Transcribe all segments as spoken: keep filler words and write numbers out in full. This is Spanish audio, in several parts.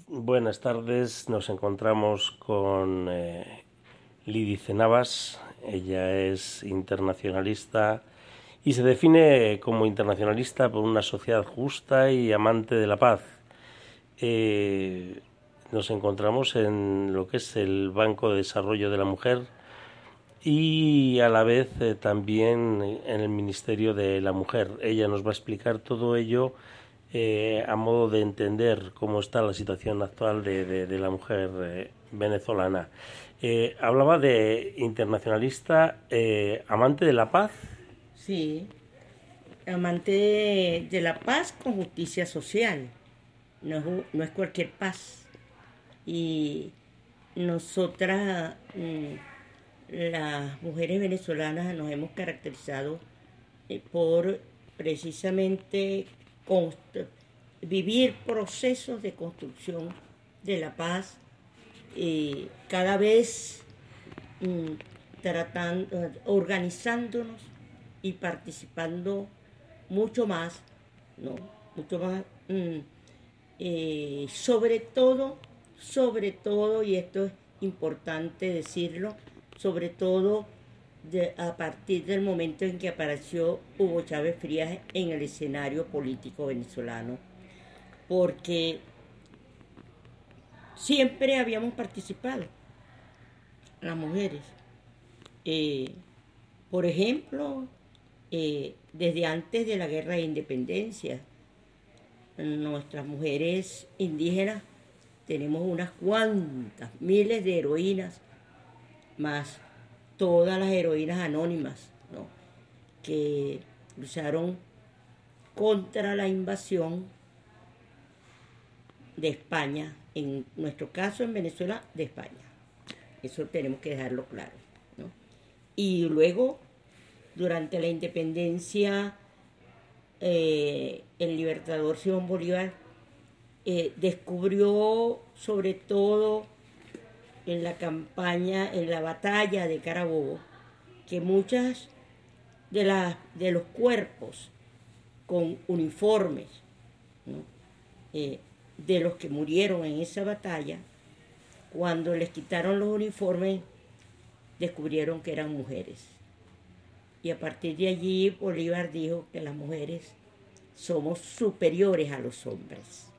Buenas tardes, nos encontramos con eh, Lídice Navas. Ella es internacionalista y se define como internacionalista por una sociedad justa y amante de la paz. Eh, nos encontramos en lo que es el Banco de Desarrollo de la Mujer y a la vez eh, también en el Ministerio de la Mujer. Ella nos va a explicar todo ello eh, a modo de entender cómo está la situación actual de, de, de la mujer eh, venezolana. Eh, hablaba de internacionalista, eh, amante de la paz. Sí, amante de, de la paz con justicia social. No es, no es cualquier paz. Y nosotras, mm, las mujeres venezolanas, nos hemos caracterizado eh, por precisamente const- vivir procesos de construcción de la paz, eh, cada vez mm, tratando, organizándonos y participando mucho más, ¿no? Mucho más, mm, eh, sobre todo, sobre todo, y esto es importante decirlo, sobre todo de, a partir del momento en que apareció Hugo Chávez Frías en el escenario político venezolano, porque siempre habíamos participado, las mujeres. Eh, por ejemplo, eh, desde antes de la guerra de independencia, nuestras mujeres indígenas tenemos unas cuantas, miles de heroínas, más todas las heroínas anónimas, ¿no? Que lucharon contra la invasión de España, en nuestro caso en Venezuela, de España. Eso tenemos que dejarlo claro, ¿no? Y luego, durante la independencia, eh, el libertador Simón Bolívar eh, descubrió, sobre todo en la campaña, en la batalla de Carabobo, que muchas de, las, de los cuerpos con uniformes, ¿no? eh, de los que murieron en esa batalla, cuando les quitaron los uniformes, descubrieron que eran mujeres. Y a partir de allí Bolívar dijo que las mujeres somos superiores a los hombres.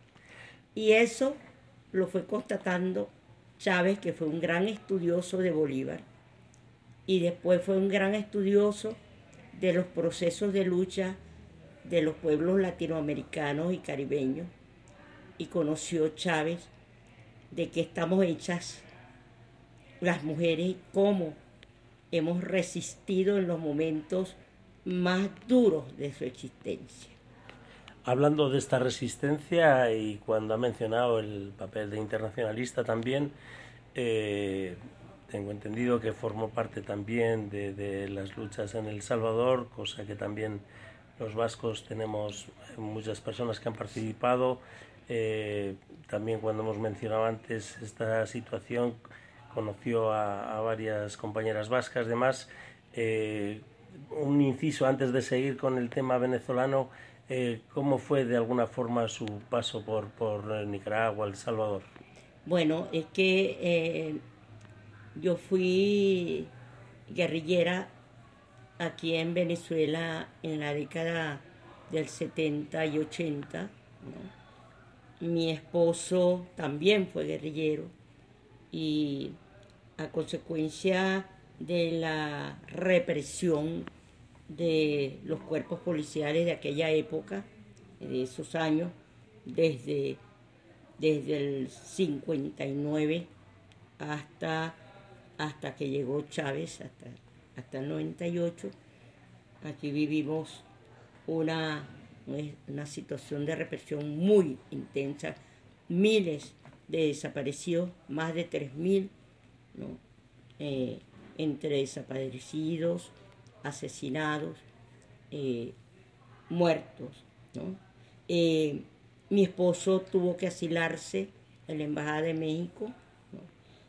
Y eso lo fue constatando Chávez, que fue un gran estudioso de Bolívar, y después fue un gran estudioso de los procesos de lucha de los pueblos latinoamericanos y caribeños, y conoció Chávez de qué estamos hechas las mujeres y cómo hemos resistido en los momentos más duros de su existencia. Hablando de esta resistencia y cuando ha mencionado el papel de internacionalista también, eh, tengo entendido que formó parte también de, de las luchas en El Salvador, cosa que también los vascos tenemos muchas personas que han participado. Eh, también cuando hemos mencionado antes esta situación, conoció a, a varias compañeras vascas. Además, eh, un inciso antes de seguir con el tema venezolano, eh, ¿cómo fue de alguna forma su paso por, por Nicaragua, El Salvador? Bueno, es que eh, yo fui guerrillera aquí en Venezuela en la década del setenta y ochenta, ¿no? Mi esposo también fue guerrillero y a consecuencia de la represión de los cuerpos policiales de aquella época, de esos años, desde, desde el cincuenta y nueve hasta, hasta que llegó Chávez, hasta, hasta el noventa y ocho, aquí vivimos una, una situación de represión muy intensa, miles de desaparecidos, más de tres mil, ¿no? eh, entre desaparecidos, asesinados, eh, muertos, ¿no? Eh, mi esposo tuvo que asilarse en la Embajada de México, ¿no?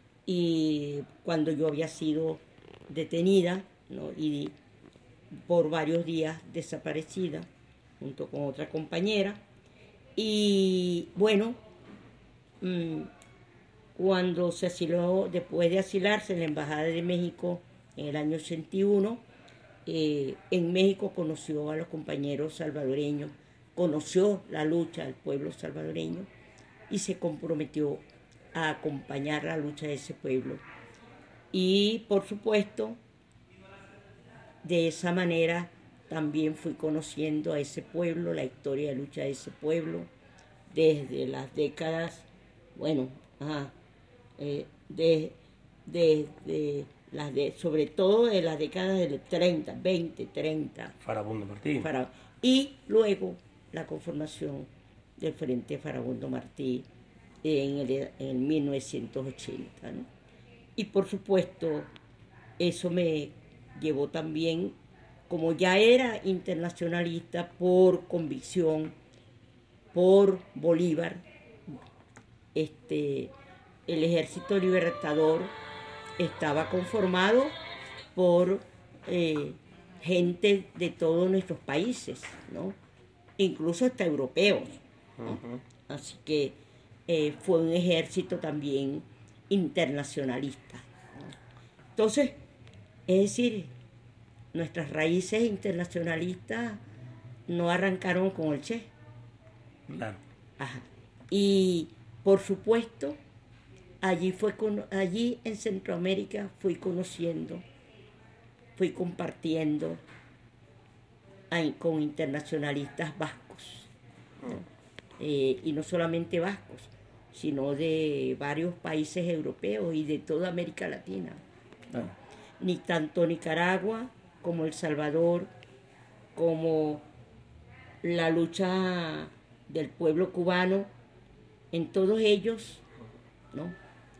Y cuando yo había sido detenida, ¿no? Y por varios días desaparecida, junto con otra compañera. Y bueno, mm, cuando se asiló, después de asilarse en la Embajada de México en el año ochenta y uno, eh, en México conoció a los compañeros salvadoreños, conoció la lucha del pueblo salvadoreño y se comprometió a acompañar la lucha de ese pueblo. Y por supuesto, de esa manera también fui conociendo a ese pueblo, la historia de lucha de ese pueblo, desde las décadas, bueno, ajá, eh, de, de, de las de, sobre todo de las décadas del treinta, veinte, treinta. Farabundo Martí. Para, y luego la conformación del Frente Farabundo Martí en, el, en mil novecientos ochenta, ¿no? Y por supuesto, eso me llevó también, como ya era internacionalista por convicción, por Bolívar, este, el Ejército Libertador estaba conformado por eh, gente de todos nuestros países, ¿no? Incluso hasta europeos, ¿no? Uh-huh. Así que eh, fue un ejército también internacionalista, ¿no? Entonces, es decir, nuestras raíces internacionalistas no arrancaron con el Che. Claro. Ajá. Y por supuesto, allí, fue con, allí en Centroamérica fui conociendo, fui compartiendo ahí, con internacionalistas vascos, ¿no? eh, y no solamente vascos, sino de varios países europeos y de toda América Latina, ¿no? Ni tanto Nicaragua como El Salvador, como la lucha del pueblo cubano, en todos ellos, ¿no?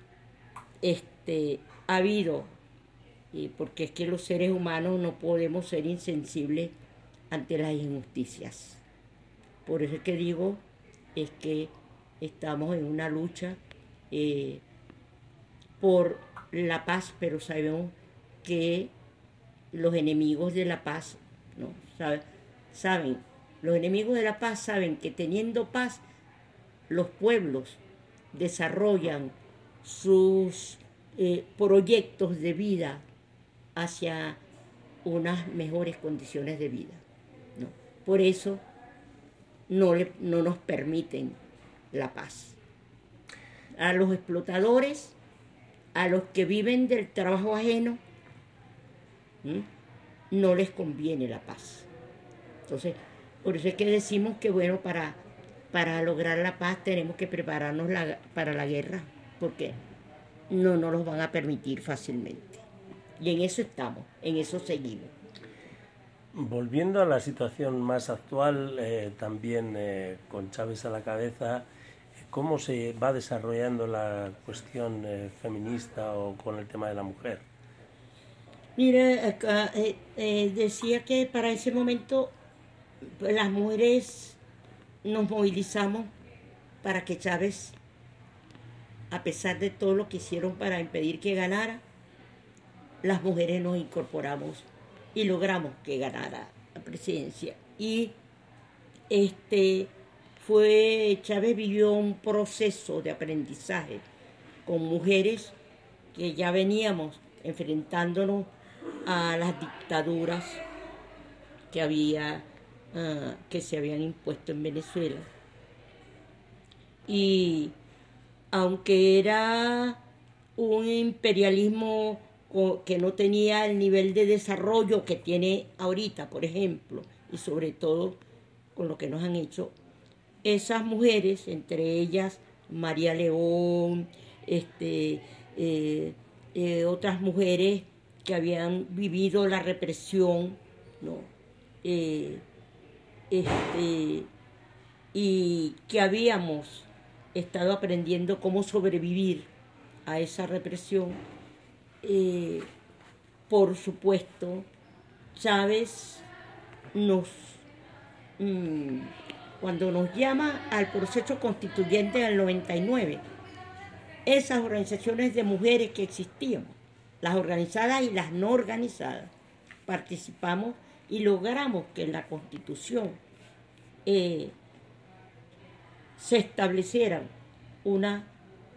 Este, ha habido, y porque es que los seres humanos no podemos ser insensibles ante las injusticias. Por eso es que digo, es que estamos en una lucha eh, por la paz, pero sabemos que los enemigos de la paz, ¿no? Saben, saben, los enemigos de la paz saben que teniendo paz, los pueblos desarrollan sus eh, proyectos de vida hacia unas mejores condiciones de vida, ¿no? Por eso no, le, no nos permiten la paz. A los explotadores, a los que viven del trabajo ajeno, ¿sí?, no les conviene la paz. Entonces, por eso es que decimos que, bueno, para, para lograr la paz tenemos que prepararnos la, para la guerra, porque no nos los van a permitir fácilmente. Y en eso estamos, en eso seguimos. Volviendo a la situación más actual, eh, también eh, con Chávez a la cabeza, ¿cómo se va desarrollando la cuestión eh, feminista o con el tema de la mujer? Mira, acá eh, eh, decía que para ese momento pues, las mujeres nos movilizamos para que Chávez, a pesar de todo lo que hicieron para impedir que ganara, las mujeres nos incorporamos y logramos que ganara la presidencia. Y este fue, Chávez vivió un proceso de aprendizaje con mujeres que ya veníamos enfrentándonos a las dictaduras que había, uh, que se habían impuesto en Venezuela. Y aunque era un imperialismo que no tenía el nivel de desarrollo que tiene ahorita, por ejemplo, y sobre todo con lo que nos han hecho esas mujeres, entre ellas María León, este, eh, eh, otras mujeres que habían vivido la represión, ¿no? Eh, este, y que habíamos estado aprendiendo cómo sobrevivir a esa represión. Eh, por supuesto, Chávez nos, mmm, cuando nos llama al proceso constituyente del noventa y nueve, esas organizaciones de mujeres que existían, las organizadas y las no organizadas, participamos y logramos que en la Constitución eh, se establecieran una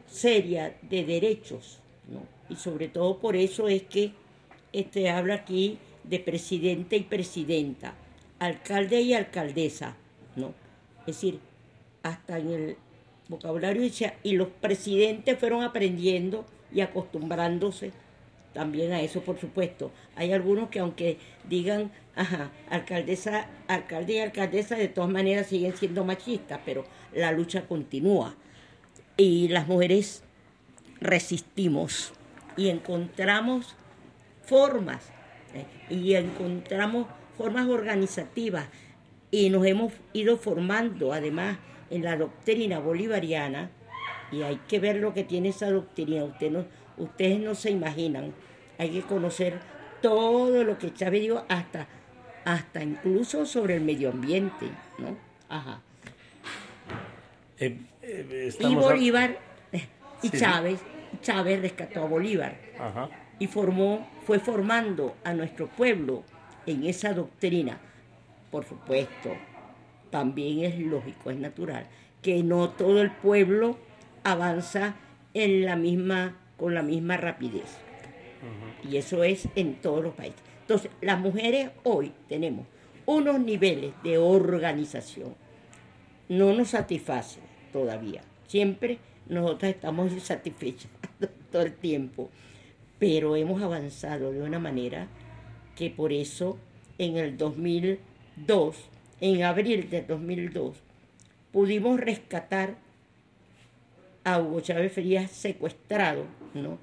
seria de derechos, ¿no? Y sobre todo por eso es que este, habla aquí de presidente y presidenta, alcalde y alcaldesa, ¿no? Es decir, hasta en el vocabulario decía, y los presidentes fueron aprendiendo y acostumbrándose también a eso, por supuesto. Hay algunos que aunque digan, ajá, alcaldesa, alcalde y alcaldesa, de todas maneras siguen siendo machistas, pero la lucha continúa. Y las mujeres resistimos y encontramos formas, ¿eh? y encontramos formas organizativas y nos hemos ido formando además en la doctrina bolivariana, y hay que ver lo que tiene esa doctrina. Usted no, ustedes no se imaginan, hay que conocer todo lo que Chávez dijo, hasta, hasta incluso sobre el medio ambiente, ¿no? Ajá. Eh, eh, y Bolívar, a... y sí, Chávez, Chávez rescató a Bolívar. Ajá. Y formó, fue formando a nuestro pueblo en esa doctrina. Por supuesto, también es lógico, es natural, que no todo el pueblo avanza en la misma, con la misma rapidez. Uh-huh. Y eso es en todos los países. Entonces, las mujeres hoy tenemos unos niveles de organización. No nos satisfacen todavía. Siempre nosotras estamos insatisfechas todo el tiempo. Pero hemos avanzado de una manera que por eso en el dos mil dos, en abril del dos mil dos, pudimos rescatar a Hugo Chávez Frías secuestrado, ¿no?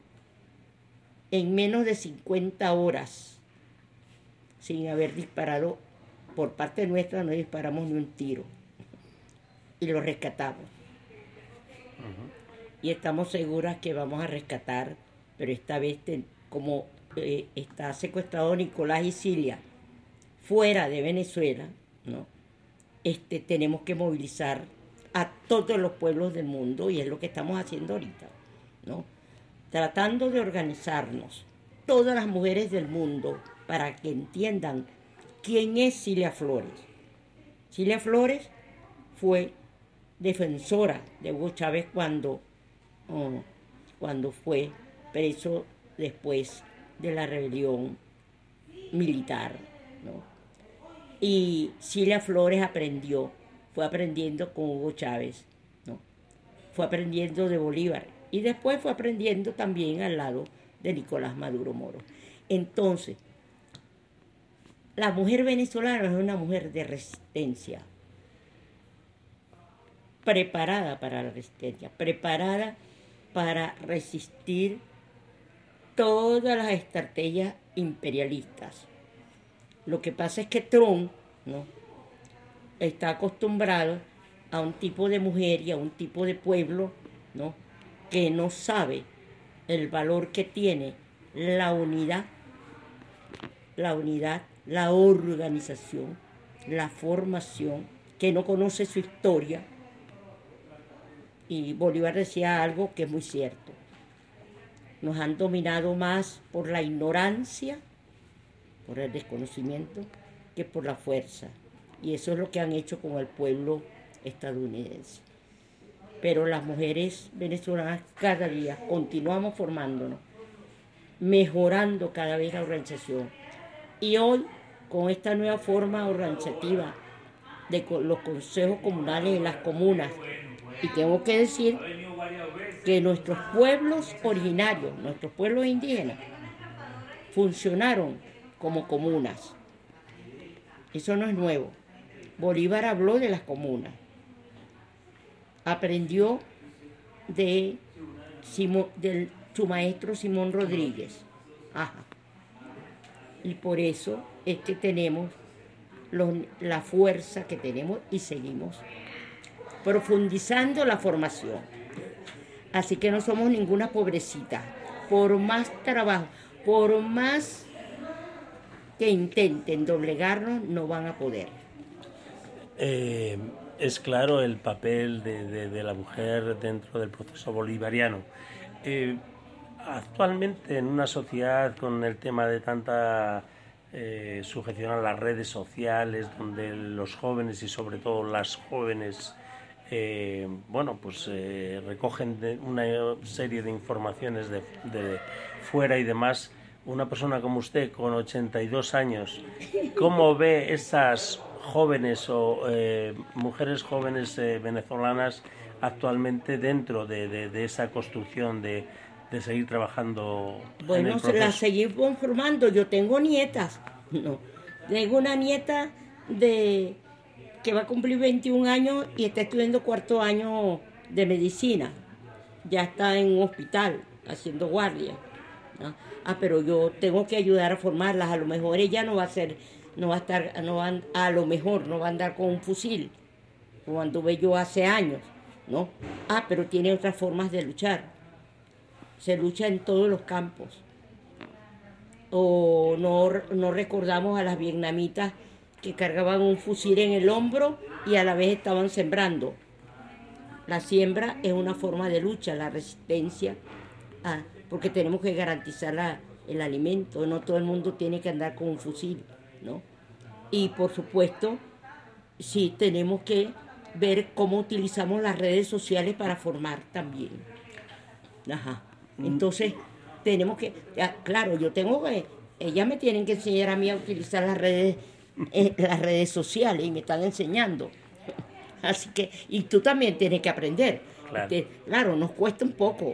En menos de cincuenta horas, sin haber disparado, por parte nuestra no disparamos ni un tiro, y lo rescatamos. Uh-huh. Y estamos seguras que vamos a rescatar, pero esta vez, como eh, está secuestrado Nicolás y Cilia fuera de Venezuela, ¿no? Este, tenemos que movilizar a todos los pueblos del mundo, y es lo que estamos haciendo ahorita, ¿no? Tratando de organizarnos, todas las mujeres del mundo, para que entiendan quién es Cilia Flores. Cilia Flores fue defensora de Hugo Chávez cuando, oh, cuando fue preso después de la rebelión militar, ¿no? Y Cilia Flores aprendió, fue aprendiendo con Hugo Chávez, ¿no? Fue aprendiendo de Bolívar y después fue aprendiendo también al lado de Nicolás Maduro Moro. Entonces, la mujer venezolana es una mujer de resistencia, preparada para la resistencia, preparada para resistir todas las estrategias imperialistas. Lo que pasa es que Trump, ¿no?, está acostumbrado a un tipo de mujer y a un tipo de pueblo, ¿no?, que no sabe el valor que tiene la unidad, la unidad, la organización, la formación, que no conoce su historia. Y Bolívar decía algo que es muy cierto. Nos han dominado más por la ignorancia, por el desconocimiento, que por la fuerza. Y eso es lo que han hecho con el pueblo estadounidense. Pero las mujeres venezolanas cada día continuamos formándonos, mejorando cada vez la organización. Y hoy, con esta nueva forma organizativa de los consejos comunales en las comunas, y tengo que decir que nuestros pueblos originarios, nuestros pueblos indígenas, funcionaron como comunas. Eso no es nuevo. Bolívar habló de las comunas. Aprendió de, Simón, de su maestro Simón Rodríguez. Ajá. Y por eso es que tenemos los, la fuerza que tenemos y seguimos profundizando la formación. Así que no somos ninguna pobrecita. Por más trabajo, por más que intenten doblegarnos, no van a poder. Eh, es claro el papel de, de, de la mujer dentro del proceso bolivariano. Eh, actualmente, en una sociedad con el tema de tanta eh, sujeción a las redes sociales, donde los jóvenes y sobre todo las jóvenes eh, bueno, pues eh, recogen de una serie de informaciones de, de fuera y demás. Una persona como usted, con ochenta y dos años, ¿cómo ve esas jóvenes o eh, mujeres jóvenes eh, venezolanas actualmente dentro de, de, de esa construcción de, de seguir trabajando bueno, en el proceso? La seguimos formando. Yo tengo nietas, no, tengo una nieta de que va a cumplir veintiún años y está estudiando cuarto año de medicina. Ya está en un hospital haciendo guardia, ¿no? Ah, pero yo tengo que ayudar a formarlas. A lo mejor ella no va a ser, no va a estar, no va, a lo mejor no va a andar con un fusil, como anduve yo hace años, ¿no? Ah, pero tiene otras formas de luchar. Se lucha en todos los campos. O no, no recordamos a las vietnamitas que cargaban un fusil en el hombro y a la vez estaban sembrando. La siembra es una forma de lucha, la resistencia, ah, porque tenemos que garantizar la, el alimento. No todo el mundo tiene que andar con un fusil, ¿no? Y por supuesto, sí tenemos que ver cómo utilizamos las redes sociales para formar también. Ajá. Entonces, tenemos que, ya, claro, yo tengo que, ellas me tienen que enseñar a mí a utilizar las redes, eh, las redes sociales y me están enseñando. Así que, y tú también tienes que aprender. Claro, Te, claro nos cuesta un poco.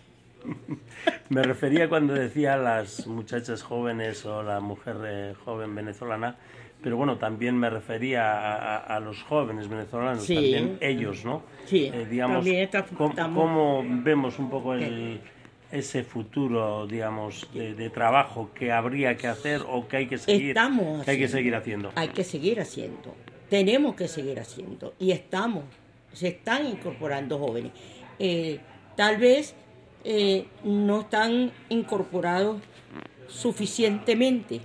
Me refería cuando decía las muchachas jóvenes o la mujer eh, joven venezolana, pero bueno, también me refería a, a, a los jóvenes venezolanos, sí, también ellos, ¿no? Sí, eh, digamos, también está, ¿cómo, estamos... ¿cómo vemos un poco el, ese futuro, digamos, de, de trabajo que habría que hacer o que hay que seguir, estamos que hay que seguir haciendo? Hay que seguir haciendo, tenemos que seguir haciendo y estamos, se están incorporando jóvenes. Eh, tal vez eh, no están incorporados suficientemente,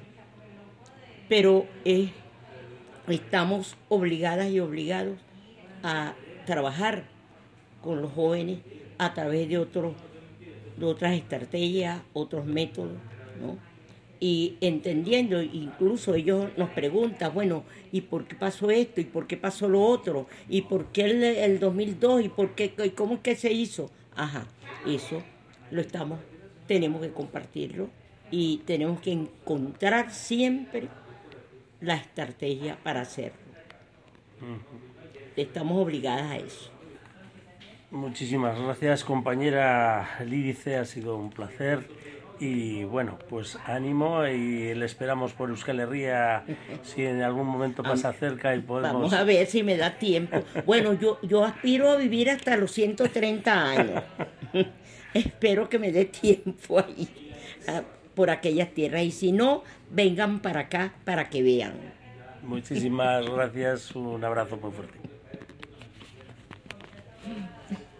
pero eh, estamos obligadas y obligados a trabajar con los jóvenes a través de, otros, de otras estrategias, otros métodos, ¿no? Y entendiendo, incluso ellos nos preguntan, bueno, ¿y por qué pasó esto? ¿Y por qué pasó lo otro? ¿Y por qué el, el dos mil dos? ¿Y por qué, y cómo es que se hizo? Ajá, eso lo estamos, tenemos que compartirlo y tenemos que encontrar siempre la estrategia para hacerlo. Uh-huh. Estamos obligadas a eso. Muchísimas gracias, compañera Lídice, ha sido un placer. Y bueno, pues ánimo y le esperamos por Euskal Herria si en algún momento pasa cerca y podemos... Vamos a ver si me da tiempo. Bueno, yo, yo aspiro a vivir hasta los ciento treinta años. Espero que me dé tiempo ahí, por aquellas tierras. Y si no, vengan para acá para que vean. Muchísimas gracias, un abrazo muy fuerte.